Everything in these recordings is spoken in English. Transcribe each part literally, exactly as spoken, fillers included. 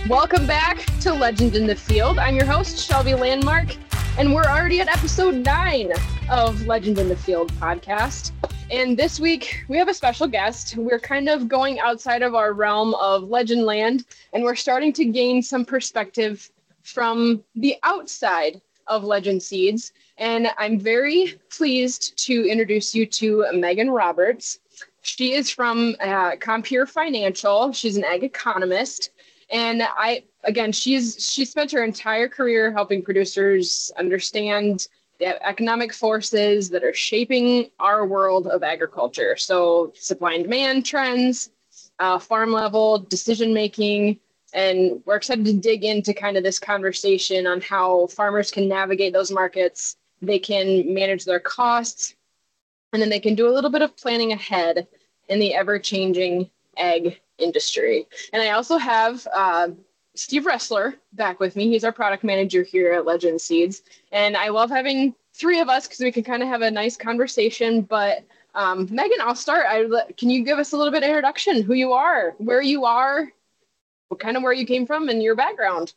Welcome back to Legend in the Field. I'm your host, Shelby Landmark, and we're already at episode nine of Legend in the Field podcast. And this week, we have a special guest. We're kind of going outside of our realm of legend land, and we're starting to gain some perspective from the outside of Legend Seeds. And I'm very pleased to introduce you to Megan Roberts. She is from uh, Compeer Financial. She's an ag economist. And I, again, she's she spent her entire career helping producers understand the economic forces that are shaping our world of agriculture. So supply and demand trends, uh, farm level decision making, and we're excited to dig into kind of this conversation on how farmers can navigate those markets. They can manage their costs, and then they can do a little bit of planning ahead in the ever-changing ag industry. And I also have uh, Steve Ressler back with me. He's our product manager here at Legend Seeds. And I love having three of us because we can kind of have a nice conversation. But um, Megan, I'll start. I, can you give us a little bit of introduction, who you are, where you are, what kind of where you came from, and your background?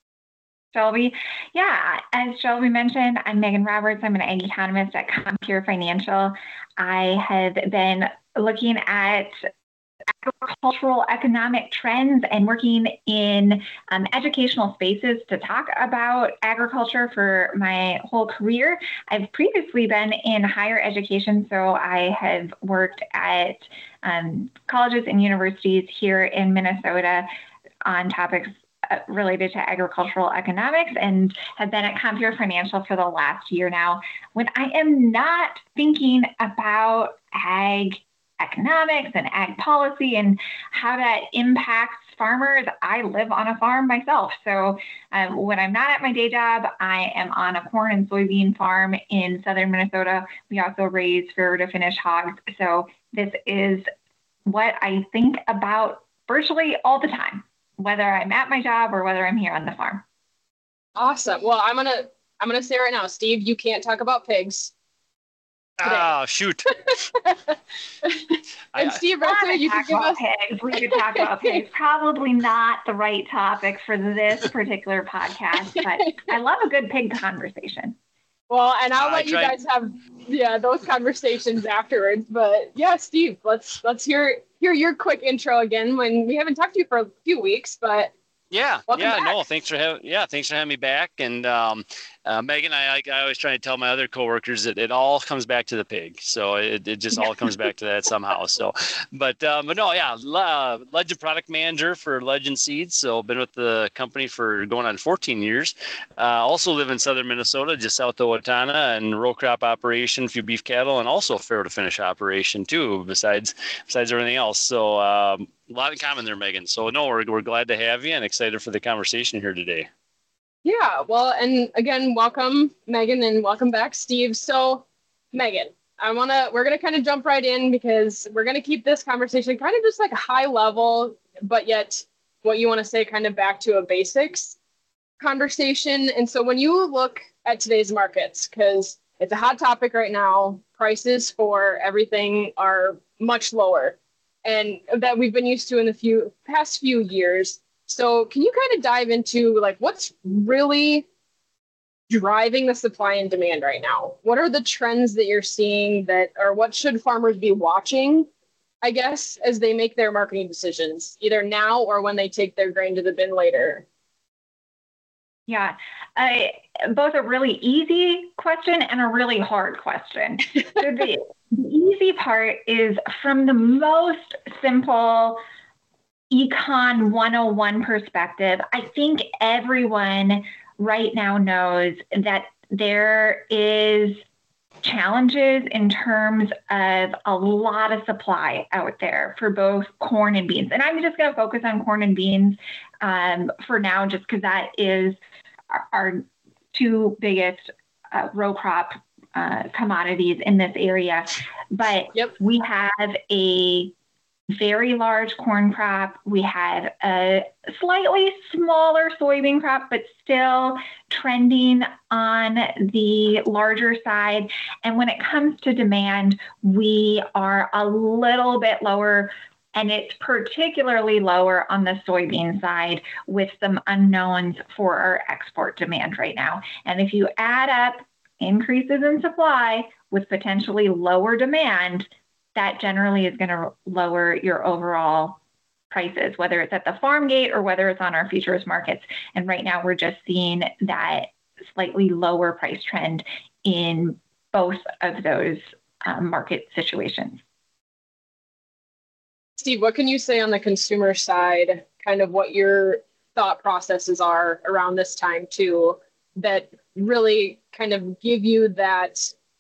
Shelby. Yeah, as Shelby mentioned, I'm Megan Roberts. I'm an ag economist at Compeer Financial. I have been looking at agricultural economic trends and working in um, educational spaces to talk about agriculture for my whole career. I've previously been in higher education, so I have worked at um, colleges and universities here in Minnesota on topics related to agricultural economics, and have been at Compeer Financial for the last year now. When I am not thinking about ag economics and ag policy and how that impacts farmers, I live on a farm myself. So um, when I'm not at my day job, I am on a corn and soybean farm in southern Minnesota. We also raise fair to finish hogs. So this is what I think about virtually all the time, whether I'm at my job or whether I'm here on the farm. Awesome. Well, I'm gonna I'm gonna say right now, Steve, you can't talk about pigs. Oh, shoot. And I, Steve Ressler, you could give us pigs. We could talk about pigs. Probably not the right topic for this particular podcast, but I love a good pig conversation. Well, and I'll I let you tried. guys have yeah those conversations afterwards. But yeah, Steve, let's let's hear hear your quick intro again. When we haven't talked to you for a few weeks, but Yeah, welcome yeah, back. no, thanks for having, yeah, thanks for having me back. And um, uh, Megan, I, I, I always try to tell my other coworkers that it all comes back to the pig. So it, it just all comes back to that somehow. So, but, um, but no, yeah, uh, Legend product manager for Legend Seeds. So been with the company for going on fourteen years. Uh, also live in southern Minnesota, just south of Owatonna, and row crop operation, a few beef cattle, and also a fair to finish operation too, besides, besides everything else. So, um, a lot in common there, Megan. So no, we're, we're glad to have you and excited for the conversation here today. Yeah, well, and again, welcome, Megan, and welcome back, Steve. So, Megan, I want to, we're going to kind of jump right in because we're going to keep this conversation kind of just like a high level, but yet what you want to say kind of back to a basics conversation. And so when you look at today's markets, because it's a hot topic right now, prices for everything are much lower and that we've been used to in the few past few years. So can you kind of dive into like what's really driving the supply and demand right now? What are the trends that you're seeing that, or what should farmers be watching, I guess, as they make their marketing decisions, either now or when they take their grain to the bin later? Yeah, uh, both a really easy question and a really hard question. So the, the easy part is from the most simple Econ one oh one perspective. I think everyone right now knows that there is challenges in terms of a lot of supply out there for both corn and beans. And I'm just going to focus on corn and beans um, for now, just because that is our, our two biggest uh, row crop uh, commodities in this area. But yep. we have a very large corn crop. We have a slightly smaller soybean crop, but still trending on the larger side. And when it comes to demand, we are a little bit lower And it's particularly lower on the soybean side with some unknowns for our export demand right now. And if you add up increases in supply with potentially lower demand, that generally is going to lower your overall prices, whether it's at the farm gate or whether it's on our futures markets. And right now we're just seeing that slightly lower price trend in both of those um, market situations. Steve, what can you say on the consumer side, kind of what your thought processes are around this time too, that really kind of give you that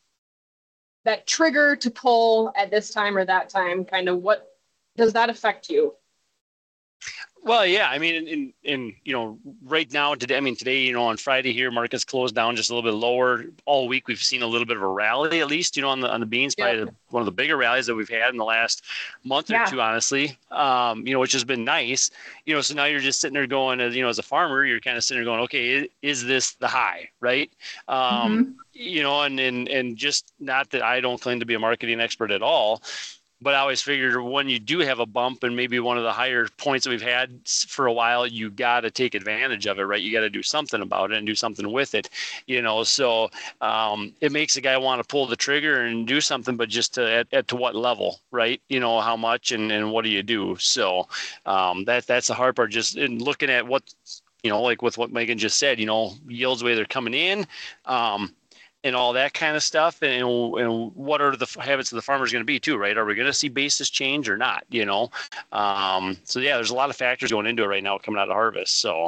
that trigger to pull at this time or that time? Kind of what does that affect you? Well, yeah, I mean, in, in, you know, right now, today, I mean, today, you know, on Friday here, markets closed down just a little bit lower. All week, we've seen a little bit of a rally, at least, you know, on the on the beans, probably yeah. the, one of the bigger rallies that we've had in the last month yeah. or two, honestly, um, you know, which has been nice. You know, so now you're just sitting there going, as, you know, as a farmer, you're kind of sitting there going, okay, is, is this the high, right? Um, mm-hmm. You know, and, and, and just not that I don't claim to be a marketing expert at all, but I always figured when you do have a bump and maybe one of the higher points that we've had for a while, you got to take advantage of it, right? You got to do something about it and do something with it, you know? So um, it makes a guy want to pull the trigger and do something, but just to, at, at to what level, right? You know, how much and, and what do you do? So um, that that's the hard part, just in looking at what, you know, like with what Megan just said, you know, yields, the way they're coming in, um, and all that kind of stuff. And, and what are the habits of the farmers going to be too, right? Are we going to see basis change or not, you know? Um, so yeah, there's a lot of factors going into it right now coming out of harvest. So.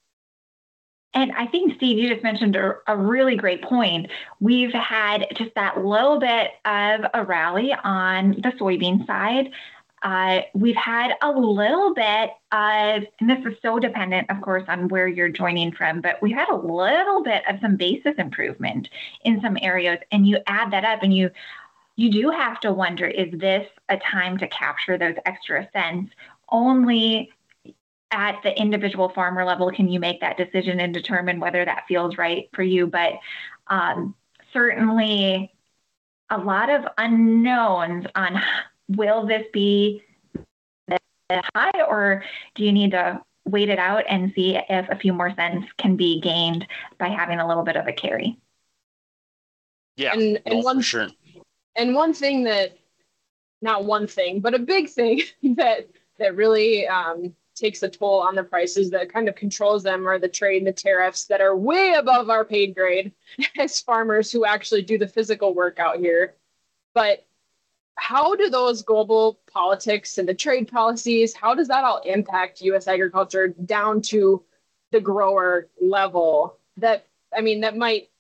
And I think, Steve, you just mentioned a, a really great point. We've had just that little bit of a rally on the soybean side. Uh, we've had a little bit of, and this is so dependent, of course, on where you're joining from, but we had a little bit of some basis improvement in some areas. And you add that up and you, you do have to wonder, is this a time to capture those extra cents? Only at the individual farmer level can you make that decision and determine whether that feels right for you. But um, certainly a lot of unknowns on, will this be high, or do you need to wait it out and see if a few more cents can be gained by having a little bit of a carry? Yeah, and, and no, one, for sure. And one thing that, not one thing, but a big thing that that really um, takes a toll on the prices, that kind of controls them, are the trade and the tariffs that are way above our paid grade as farmers who actually do the physical work out here. But how do those global politics and the trade policies, how does that all impact U S agriculture down to the grower level? That, I mean, that might,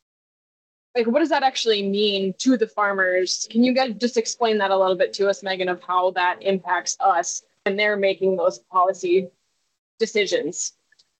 like, what does that actually mean to the farmers? Can you guys just explain that a little bit to us, Megan, of how that impacts us when they're making those policy decisions?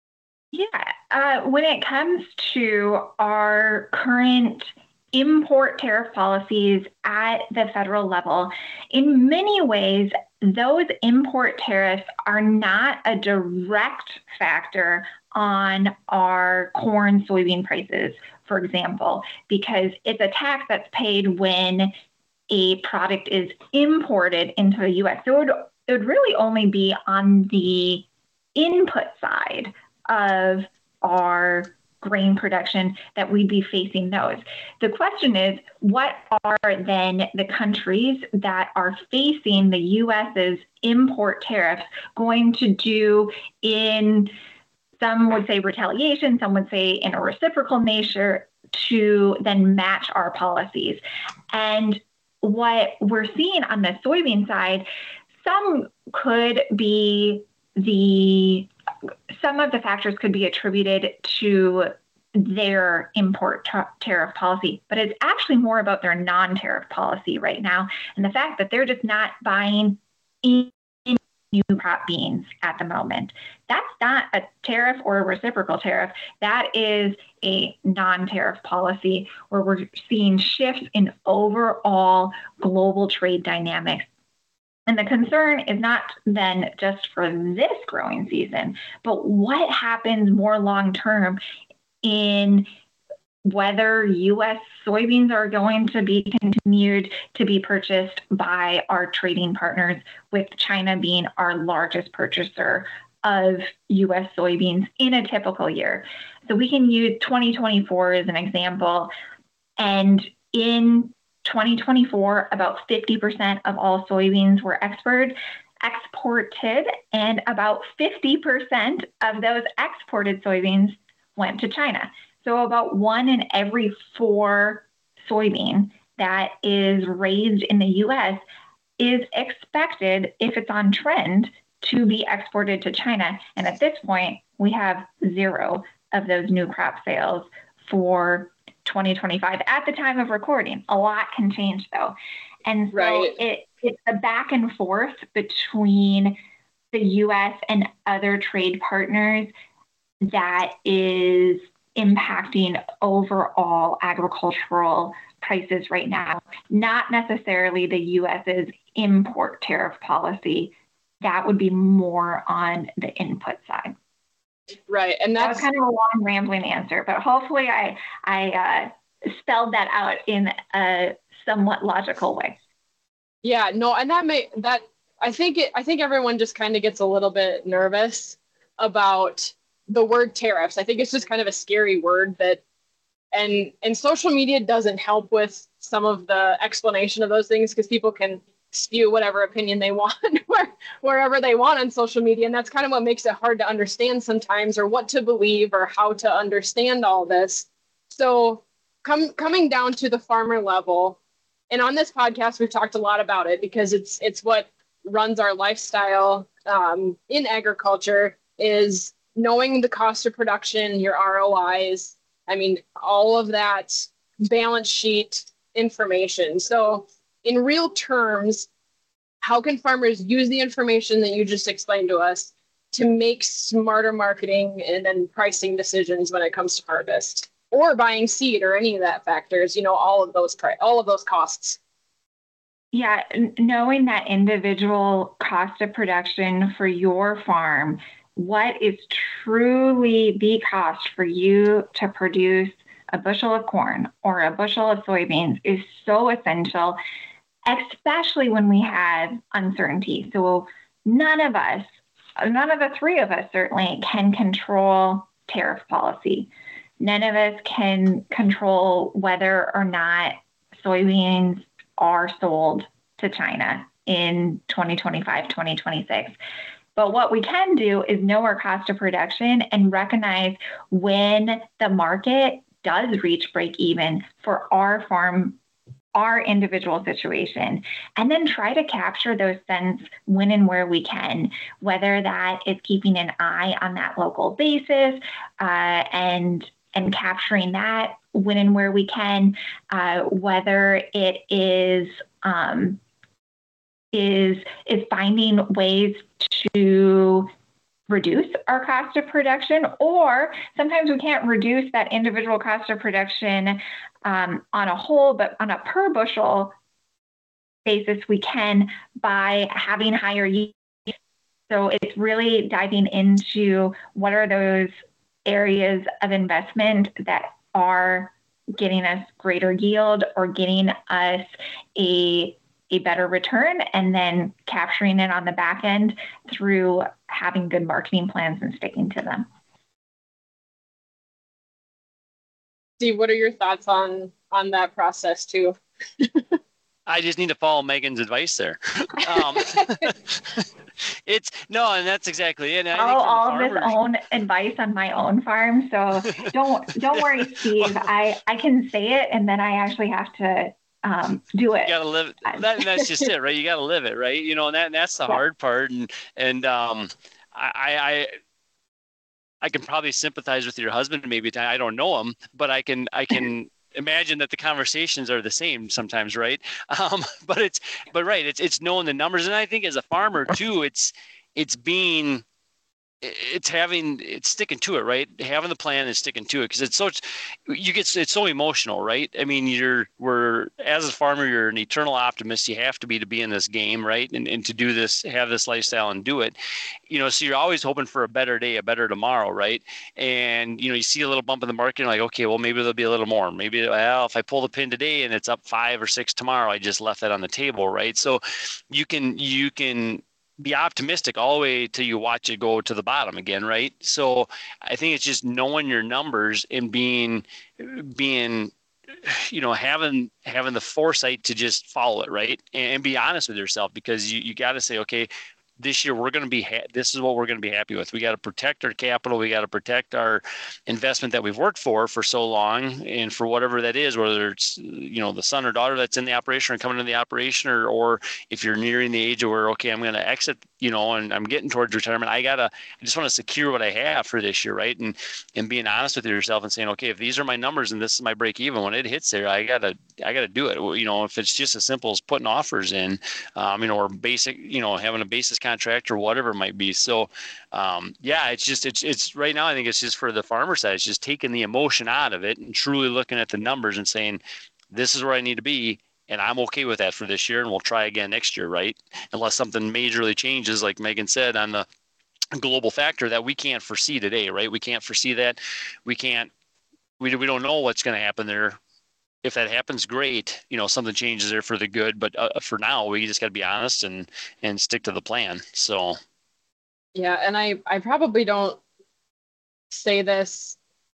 Yeah, uh, when it comes to our current import tariff policies at the federal level, in many ways, those import tariffs are not a direct factor on our corn, soybean prices, for example, because it's a tax that's paid when a product is imported into the U S. So it would, it would really only be on the input side of our grain production that we'd be facing those. The question is, what are then the countries that are facing the U S's import tariffs going to do in, some would say retaliation, some would say in a reciprocal nature, to then match our policies? And what we're seeing on the soybean side, some could be the Some of the factors could be attributed to their import t- tariff policy, but it's actually more about their non-tariff policy right now, and the fact that they're just not buying in new crop beans at the moment. That's not a tariff or a reciprocal tariff. That is a non-tariff policy where we're seeing shifts in overall global trade dynamics. And the concern is not then just for this growing season, but what happens more long-term in whether U S soybeans are going to be continued to be purchased by our trading partners, with China being our largest purchaser of U S soybeans in a typical year. So we can use twenty twenty-four as an example. And in twenty twenty-four, about fifty percent of all soybeans were exported, exported, and about fifty percent of those exported soybeans went to China. So about one in every four soybean that is raised in the U S is expected, if it's on trend, to be exported to China. And at this point, we have zero of those new crop sales for twenty twenty-five at the time of recording. A lot can change, though. And so Right. it, it's a back and forth between the U S and other trade partners that is impacting overall agricultural prices right now, not necessarily the U S's import tariff policy. That would be more on the input side. Right. And That was that's kind of a long, rambling answer, but hopefully I, I uh, spelled that out in a somewhat logical way. Yeah, no, and that may that I think it I think everyone just kind of gets a little bit nervous about the word tariffs. I think it's just kind of a scary word that and and social media doesn't help with some of the explanation of those things, because people can spew whatever opinion they want where, wherever they want on social media, and that's kind of what makes it hard to understand sometimes, or what to believe, or how to understand all this. So come coming down to the farmer level. And on this podcast, we've talked a lot about it because it's it's what runs our lifestyle um, in agriculture, is knowing the cost of production, your R O Is. I mean, all of that balance sheet information. So in real terms, how can farmers use the information that you just explained to us to make smarter marketing and then pricing decisions when it comes to harvest? Or buying seed, or any of that factors, you know, all of those, all of those costs. Yeah, knowing that individual cost of production for your farm, what is truly the cost for you to produce a bushel of corn or a bushel of soybeans, is so essential, especially when we have uncertainty. So none of us, none of the three of us certainly can control tariff policy. None of us can control whether or not soybeans are sold to China in twenty twenty-five, twenty twenty-six. But what we can do is know our cost of production and recognize when the market does reach break even for our farm, our individual situation, and then try to capture those cents when and where we can, whether that is keeping an eye on that local basis uh, and and capturing that when and where we can, uh, whether it is um, is is finding ways to reduce our cost of production, or sometimes we can't reduce that individual cost of production um, on a whole, but on a per bushel basis, we can by having higher yield. So it's really diving into what are those areas of investment that are getting us greater yield or getting us a a better return, and then capturing it on the back end through having good marketing plans and sticking to them. Steve, what are your thoughts on on that process too? I just need to follow Megan's advice there. Um, it's no, and that's exactly it. And I Follow think all farmers, of this own advice on my own farm, so don't don't worry, Steve. I I can say it, and then I actually have to um, do it. You gotta live. That, that's just it, right? You gotta live it, right? You know, and that and that's the yeah. hard part. And and um, I I I can probably sympathize with your husband. Maybe I don't know him, but I can I can. imagine that the conversations are the same sometimes, right? Um, but it's, but right, it's it's knowing the numbers, and I think as a farmer too, it's it's being it's having it's sticking to it, right? Having the plan and sticking to it, because it's so you get it's so emotional, right? I mean, you're we're as a farmer, you're an eternal optimist. You have to be to be in this game, right? And and to do this, have this lifestyle and do it, you know. So you're always hoping for a better day, a better tomorrow, right? And you know, you see a little bump in the market, and like, okay, well, maybe there'll be a little more. Maybe, well, if I pull the pin today and it's up five or six tomorrow, I just left that on the table, right? So you can you can. be optimistic all the way till you watch it go to the bottom again, right? So I think it's just knowing your numbers and being, being, you know, having having the foresight to just follow it, right? And, and be honest with yourself, because you, you got to say, okay, this year we're going to be ha- this is what we're going to be happy with. We got to protect our capital. We got to protect our investment that we've worked for for so long, and for whatever that is, whether it's, you know, the son or daughter that's in the operation or coming into the operation, or or if you're nearing the age where, okay, I'm going to exit, you know, and I'm getting towards retirement. I gotta I just want to secure what I have for this year, right? And and being honest with yourself and saying, okay, if these are my numbers and this is my break even, when it hits there, I gotta I gotta do it. You know, if it's just as simple as putting offers in, um, you know, or basic, you know, having a basis contract or whatever it might be. So, um, yeah, it's just, it's, it's right now, I think it's just for the farmer side, it's just taking the emotion out of it and truly looking at the numbers and saying, this is where I need to be. And I'm okay with that for this year. And we'll try again next year, right? Unless something majorly changes, like Megan said, on the global factor that we can't foresee today, right? We can't foresee that. We can't, we, we don't know what's going to happen there. If that happens, great. You know, something changes there for the good. But uh, for now, we just got to be honest and and stick to the plan. So, yeah, and I I probably don't say this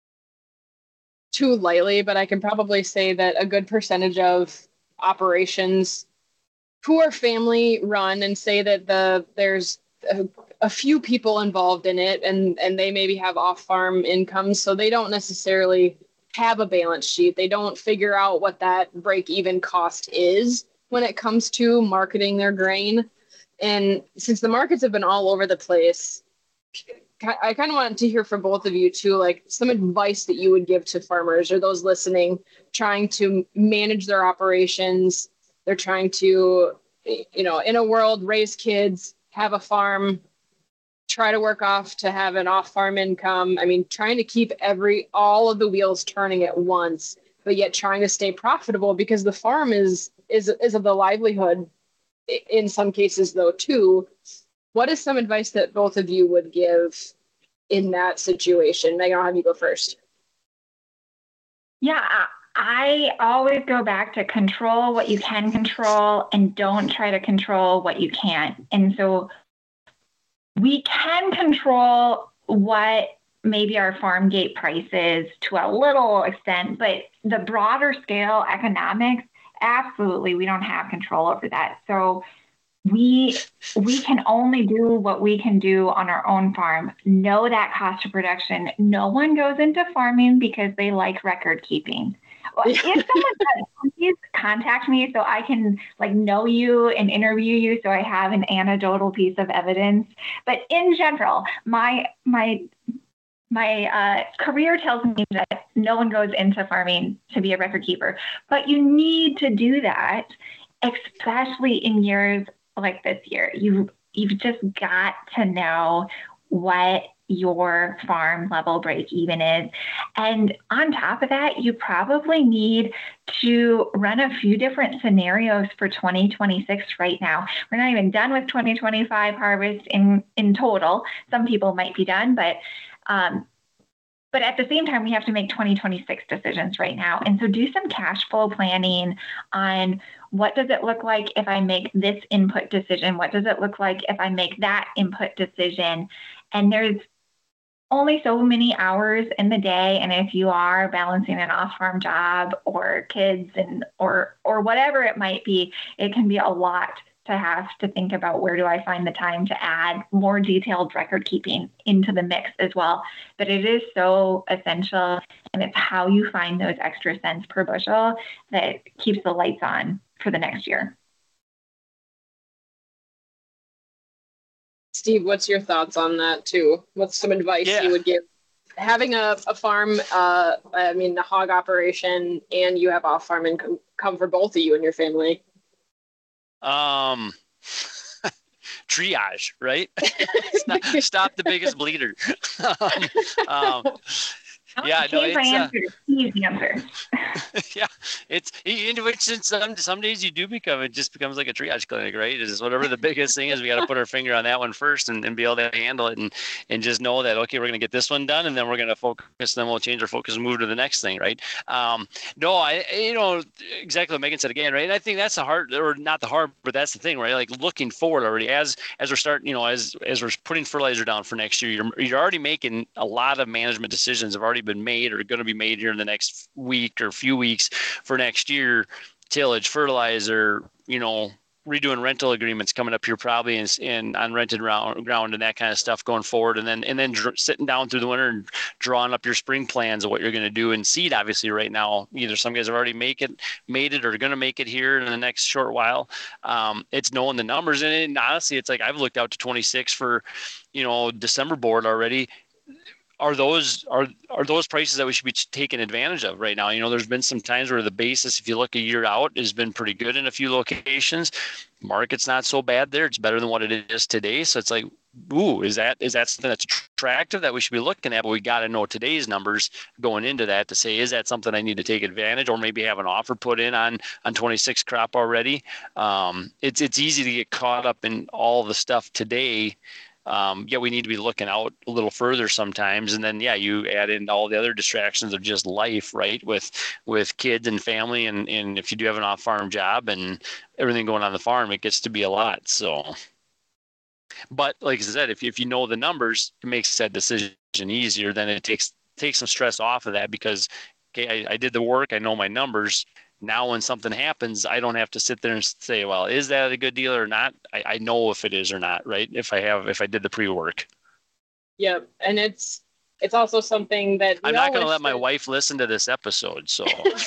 too lightly, but I can probably say that a good percentage of operations who are family run, and say that the there's a, a few people involved in it, and and they maybe have off farm incomes, so they don't necessarily have a balance sheet. They don't figure out what that break-even cost is when it comes to marketing their grain. And since the markets have been all over the place, I kind of wanted to hear from both of you too, like some advice that you would give to farmers or those listening, trying to manage their operations. They're trying to, you know, in a world, raise kids, have a farm, try to work off to have an off-farm income. I mean, trying to keep every all of the wheels turning at once, but yet trying to stay profitable, because the farm is is is of the livelihood in some cases, though, too. What is some advice that both of you would give in that situation? Megan, I'll have you go first. Yeah, I always go back to control what you can control and don't try to control what you can't. And so we can control what maybe our farm gate price is to a little extent, but the broader scale economics, absolutely, we don't have control over that. So we we can only do what we can do on our own farm. Know that cost of production. No one goes into farming because they like record keeping. If someone does, please contact me so I can like know you and interview you, so I have an anecdotal piece of evidence. But in general, my my my uh, career tells me that no one goes into farming to be a record keeper. But you need to do that, especially in years like this year. You you've just got to know what your farm level break even is. And on top of that, you probably need to run a few different scenarios for twenty twenty-six right now. We're not even done with twenty twenty-five harvest in, in total. Some people might be done, but um, but at the same time, we have to make twenty twenty-six decisions right now. And so do some cash flow planning on what does it look like if I make this input decision? What does it look like if I make that input decision? And there's only so many hours in the day, and if you are balancing an off-farm job or kids and or or whatever it might be, it can be a lot to have to think about where do I find the time to add more detailed record keeping into the mix as well. But it is so essential, and it's how you find those extra cents per bushel that keeps the lights on for the next year. Steve, what's your thoughts on that too? What's some advice yeah. you would give? Having a, a farm, uh, I mean, a hog operation, and you have off-farm income come for both of you and your family. Um, triage, right? stop, stop the biggest bleeder. um, um, Yeah, no, it's uh, easy answer. yeah, it's into which some some days you do become it just becomes like a triage clinic, right? It's whatever the biggest thing is, we got to put our finger on that one first and, and be able to handle it and and just know that okay, we're gonna get this one done and then we're gonna focus, then we'll change our focus and move to the next thing, right? Um, no, I you know exactly what Megan said again, right? And I think that's the hard or not the hard, but that's the thing, right? Like looking forward already as as we're starting, you know, as as we're putting fertilizer down for next year, you're you're already making a lot of management decisions have already been made or going to be made here in the next week or few weeks for next year. Tillage, fertilizer, you know, redoing rental agreements coming up here probably in, in on rented ground, ground and that kind of stuff going forward. And then and then dr- sitting down through the winter and drawing up your spring plans of what you're going to do. And seed, obviously, right now, either some guys have already make it, made it or going to make it here in the next short while. Um, it's knowing the numbers. And, it, and honestly, it's like I've looked out to twenty-six for, you know, December board already. Are those are are those prices that we should be taking advantage of right now? You know, there's been some times where the basis, if you look a year out, has been pretty good in a few locations. Market's not so bad there; it's better than what it is today. So it's like, ooh, is that is that something that's attractive that we should be looking at? But we got to know today's numbers going into that to say, is that something I need to take advantage, or maybe have an offer put in on on twenty-six crop already? Um, it's it's easy to get caught up in all the stuff today. Um, yeah, we need to be looking out a little further sometimes. And then, yeah, you add in all the other distractions of just life, right? With, with kids and family. And, and if you do have an off farm job and everything going on the farm, it gets to be a lot. So, but like I said, if, if you know the numbers, it makes that decision easier. Then it takes, takes some stress off of that because, okay, I, I did the work. I know my numbers. Now, when something happens, I don't have to sit there and say, well, is that a good deal or not? I, I know if it is or not, right? If I have, if I did the pre-work. Yep. And it's, it's also something that I'm not going to let my wife listen to this episode. So,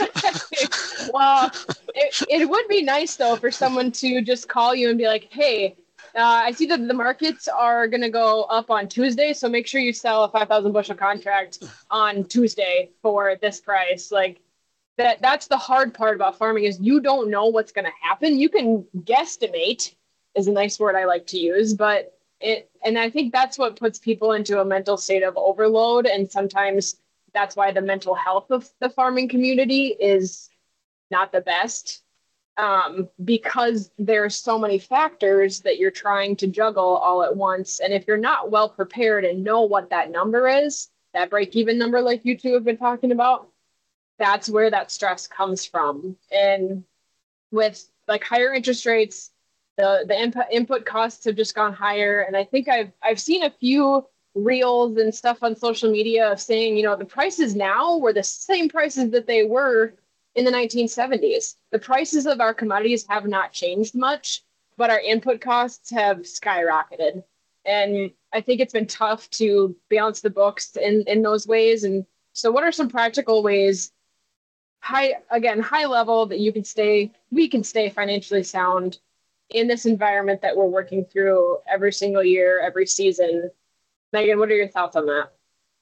well, it, it would be nice though, for someone to just call you and be like, hey, uh, I see that the markets are going to go up on Tuesday. So make sure you sell a five thousand bushel contract on Tuesday for this price. Like, That that's the hard part about farming is you don't know what's going to happen. You can guesstimate is a nice word I like to use, but it, and I think that's what puts people into a mental state of overload. And sometimes that's why the mental health of the farming community is not the best, um, because there's so many factors that you're trying to juggle all at once. And if you're not well prepared and know what that number is, that break-even number, like you two have been talking about, that's where that stress comes from. And with like higher interest rates, the the input input costs have just gone higher. And I think I've I've seen a few reels and stuff on social media of saying, you know, the prices now were the same prices that they were in the nineteen seventies. The prices of our commodities have not changed much, but our input costs have skyrocketed. And I think it's been tough to balance the books in, in those ways. And so what are some practical ways, high, again, high level, that you can stay, we can stay financially sound in this environment that we're working through every single year, every season? Megan, what are your thoughts on that?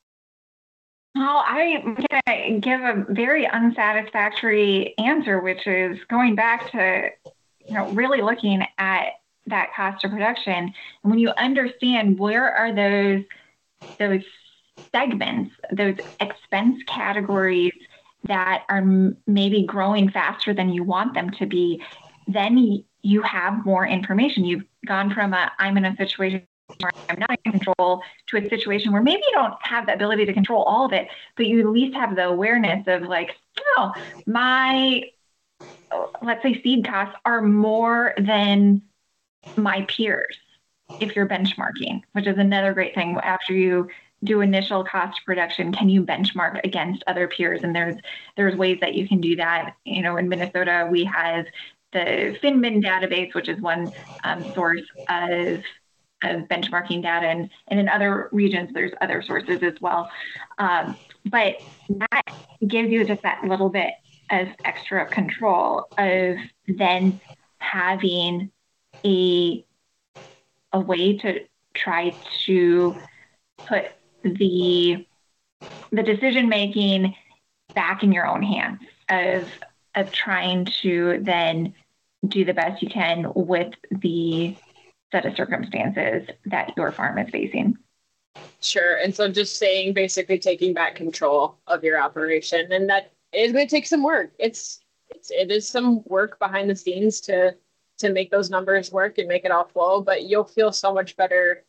Well, I'm going to give a very unsatisfactory answer, which is going back to, you know, really looking at that cost of production. And when you understand where are those, those segments, those expense categories that are m- maybe growing faster than you want them to be, then you have more information. You've gone from a, I'm in a situation where I'm not in control, to a situation where maybe you don't have the ability to control all of it, but you at least have the awareness of like, oh, my, let's say seed costs are more than my peers if you're benchmarking, which is another great thing. After you do initial cost of production, can you benchmark against other peers? And there's there's ways that you can do that. You know, in Minnesota, we have the FinMin database, which is one um, source of of benchmarking data, and, and in other regions, there's other sources as well. Um, but that gives you just that little bit of extra control of then having a, a way to try to put the, the decision-making back in your own hands of, of trying to then do the best you can with the set of circumstances that your farm is facing. Sure. And so just saying, basically taking back control of your operation, and that is going to take some work. It's, it's, it is some work behind the scenes to, to make those numbers work and make it all flow, but you'll feel so much better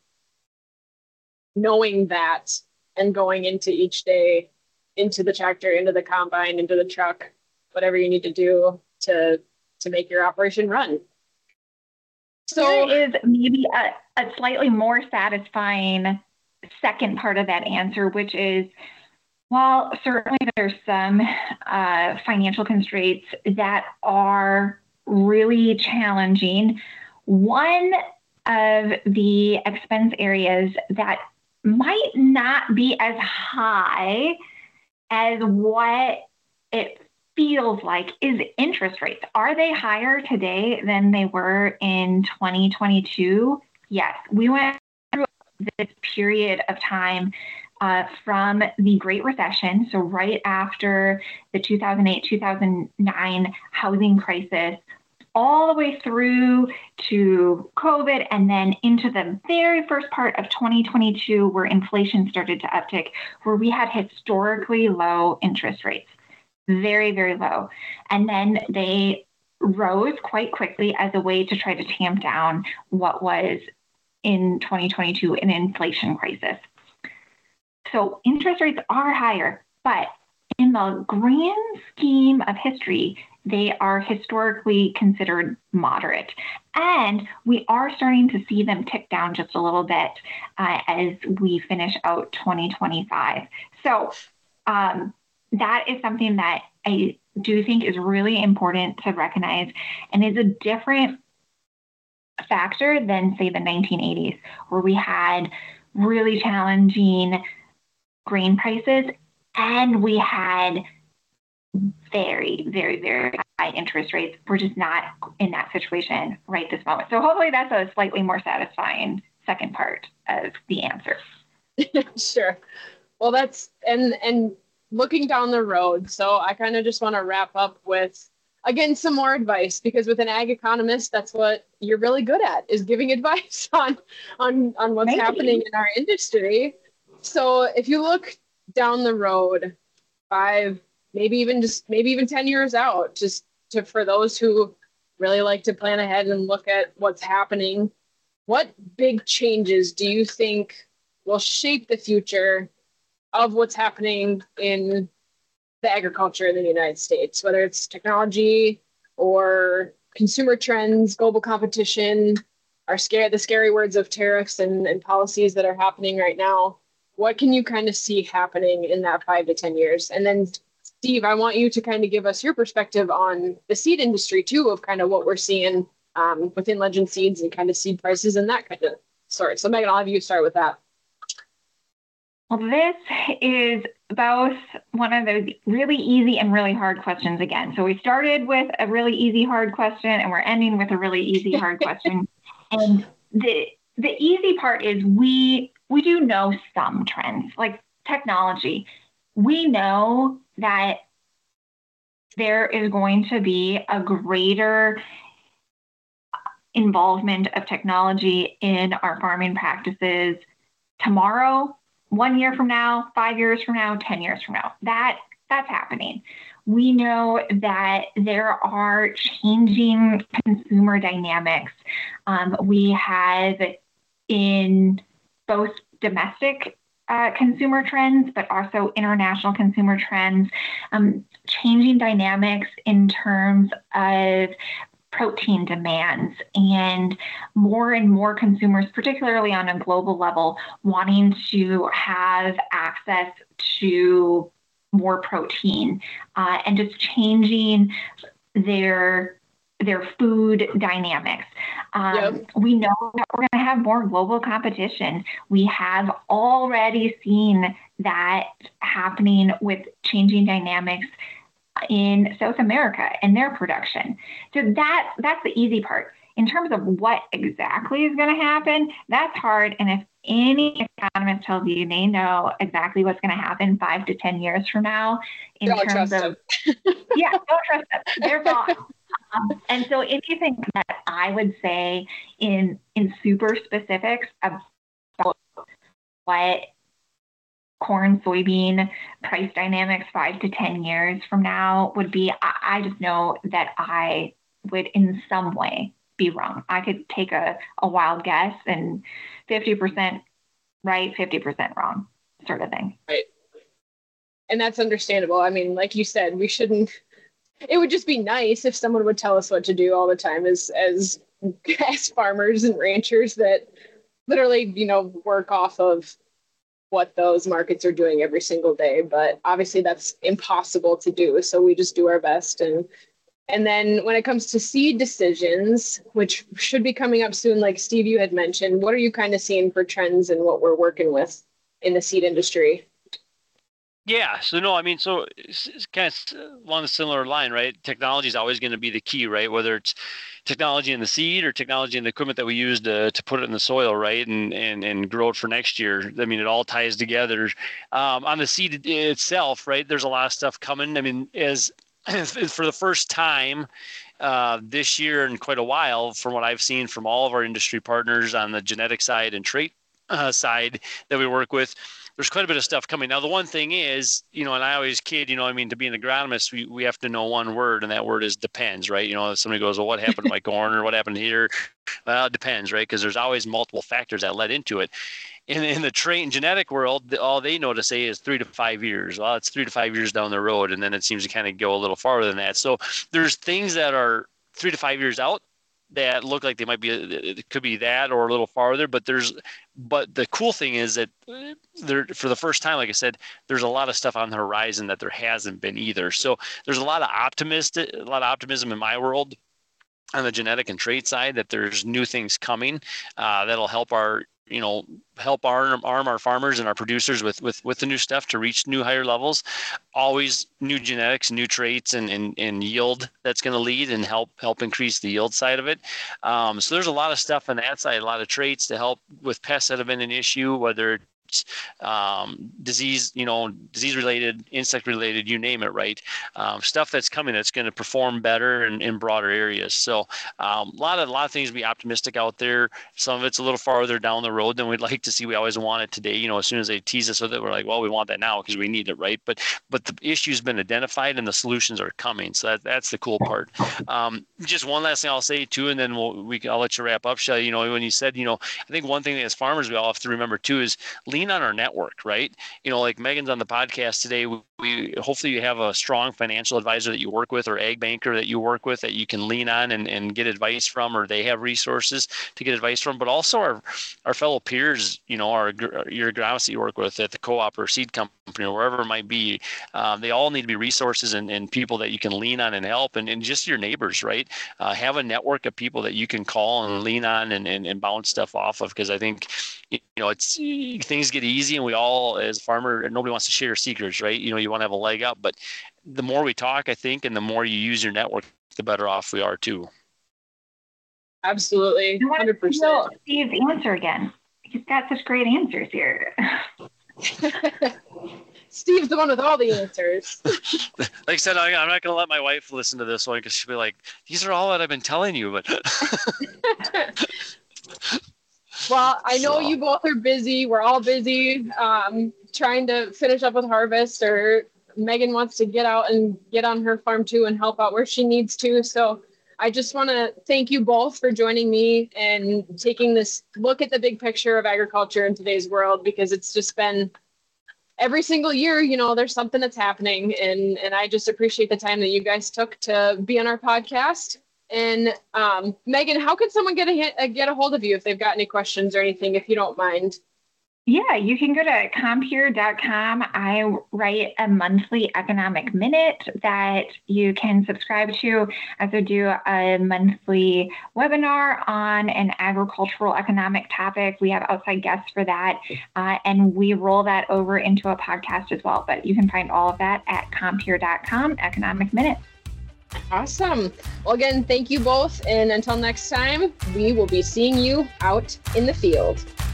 knowing that and going into each day, into the tractor, into the combine, into the truck, whatever you need to do to, to make your operation run. So there is maybe a, a slightly more satisfying second part of that answer, which is, while certainly there's some uh, financial constraints that are really challenging, one of the expense areas that might not be as high as what it feels like is interest rates. Are they higher today than they were in twenty twenty-two? Yes, we went through this period of time uh, from the Great Recession, so right after the two thousand eight, two thousand nine housing crisis, all the way through to COVID, and then into the very first part of twenty twenty-two, where inflation started to uptick, where we had historically low interest rates, very, very low. And then they rose quite quickly as a way to try to tamp down what was in twenty twenty-two an inflation crisis. So interest rates are higher, but in the grand scheme of history, they are historically considered moderate. And we are starting to see them tick down just a little bit uh, as we finish out twenty twenty-five. So um, that is something that I do think is really important to recognize, and is a different factor than, say, the nineteen eighties, where we had really challenging grain prices and we had very, very, very high interest rates. We're just not in that situation right this moment. So hopefully that's a slightly more satisfying second part of the answer. Sure. Well, that's, and, and looking down the road. So I kind of just want to wrap up with, again, some more advice, because with an ag economist, that's what you're really good at, is giving advice on, on, on what's Maybe. happening in our industry. So if you look down the road, five, maybe even just maybe even ten years out, just to, for those who really like to plan ahead and look at what's happening, what big changes do you think will shape the future of what's happening in the agriculture in the United States, whether it's technology or consumer trends, global competition, our scare, the scary words of tariffs and, and policies that are happening right now? What can you kind of see happening in that five to ten years? And then, Steve, I want you to kind of give us your perspective on the seed industry too, of kind of what we're seeing um, within Legend Seeds and kind of seed prices and that kind of sort. So Megan, I'll have you start with that. Well, this is both one of those really easy and really hard questions again. So we started with a really easy, hard question, and we're ending with a really easy, hard question. And the the easy part is we we do know some trends, like technology. We know that there is going to be a greater involvement of technology in our farming practices tomorrow, one year from now, five years from now, ten years from now. That that's happening. We know that there are changing consumer dynamics. Um, we have in both domestic uh, consumer trends, but also international consumer trends, um, changing dynamics in terms of protein demands, and more and more consumers, particularly on a global level, wanting to have access to more protein, uh, and just changing their their food dynamics. Um, yep. We know that we're going to have more global competition. We have already seen that happening with changing dynamics in South America and their production. So that that's the easy part. In terms of what exactly is going to happen, that's hard. And if any economist tells you they know exactly what's going to happen five to ten years from now, in don't terms trust of, yeah, don't trust them. They're gone. Um, and so anything that I would say in in super specifics about what corn, soybean price dynamics five to ten years from now would be, I, I just know that I would in some way be wrong. I could take a, a wild guess and fifty percent right, fifty percent wrong sort of thing. Right. And that's understandable. I mean, like you said, we shouldn't, it would just be nice if someone would tell us what to do all the time as, as, as farmers and ranchers that literally, you know, work off of what those markets are doing every single day. But obviously that's impossible to do. So we just do our best. And and then when it comes to seed decisions, which should be coming up soon, like Steve, you had mentioned, what are you kind of seeing for trends and what we're working with in the seed industry? Yeah. So no, I mean, so it's, it's kind of along a similar line, right? Technology is always going to be the key, right? Whether it's technology in the seed or technology in the equipment that we use to, to put it in the soil, right? And, and, and grow it for next year. I mean, it all ties together. Um, on the seed itself, right? There's a lot of stuff coming. I mean, as, as for the first time uh, this year in quite a while, from what I've seen from all of our industry partners on the genetic side and trait uh, side that we work with, there's quite a bit of stuff coming. Now, the one thing is, you know, and I always kid, you know, I mean, to be an agronomist, we, we have to know one word, and that word is depends, right? You know, if somebody goes, well, what happened to my corn or what happened here? Well, it depends, right? Because there's always multiple factors that led into it. In, in the trait and genetic world, all they know to say is three to five years. Well, it's three to five years down the road, and then it seems to kind of go a little farther than that. So there's things that are three to five years out that look like they might be, it could be that or a little farther, but there's, but the cool thing is that there, for the first time, like I said, there's a lot of stuff on the horizon that there hasn't been either. So there's a lot of optimistic, a lot of optimism in my world on the genetic and trait side that there's new things coming uh, that'll help our, you know, help arm, arm our farmers and our producers with, with, with the new stuff to reach new higher levels. Always new genetics, new traits, and, and, and yield that's going to lead and help help increase the yield side of it. Um, so there's a lot of stuff on that side, a lot of traits to help with pests that have been an issue, whether um, disease, you know, disease related, insect related, you name it, right? Um, stuff that's coming that's going to perform better in, in broader areas. So um, a lot of a lot of things to be optimistic out there. Some of it's a little farther down the road than we'd like to see. We always want it today. You know, as soon as they tease us with it, we're like, well, we want that now because we need it, right? But but the issue's been identified and the solutions are coming. So that, that's the cool part. Um, just one last thing I'll say too, and then we'll, we I'll let you wrap up, Shelly. You know, when you said, you know, I think one thing that as farmers we all have to remember too is lean on our network, right? You know, like Megan's on the podcast today. We, we hopefully you have a strong financial advisor that you work with or ag banker that you work with that you can lean on and, and get advice from, or they have resources to get advice from. But also our our fellow peers, you know, our your agronomists that you work with at the co-op or seed company or wherever it might be, um, they all need to be resources and, and people that you can lean on and help, and, and just your neighbors, right? Uh, have a network of people that you can call and lean on and, and, and bounce stuff off of, because I think, you know, it's things get easy and we all, as a farmer, nobody wants to share secrets, right? You know, you want to have a leg up, but the more we talk, I think, and the more you use your network, the better off we are too. Absolutely. one hundred percent. Steve's answer again. He's got such great answers here. Steve's the one with all the answers. Like I said, I, I'm not going to let my wife listen to this one because she'll be like, these are all that I've been telling you. But well, I know so. You both are busy. We're all busy um, trying to finish up with harvest, or Megan wants to get out and get on her farm too and help out where she needs to. So I just want to thank you both for joining me and taking this look at the big picture of agriculture in today's world, because it's just been every single year, you know, there's something that's happening. And, and I just appreciate the time that you guys took to be on our podcast. And um, Megan, how can someone get a, get a hold of you if they've got any questions or anything, if you don't mind? Yeah, you can go to compeer dot com. I write a monthly economic minute that you can subscribe to. I also do a monthly webinar on an agricultural economic topic. We have outside guests for that, uh, and we roll that over into a podcast as well. But you can find all of that at compeer dot com, economic minute. Awesome. Well, again, thank you both. And until next time, we will be seeing you out in the field.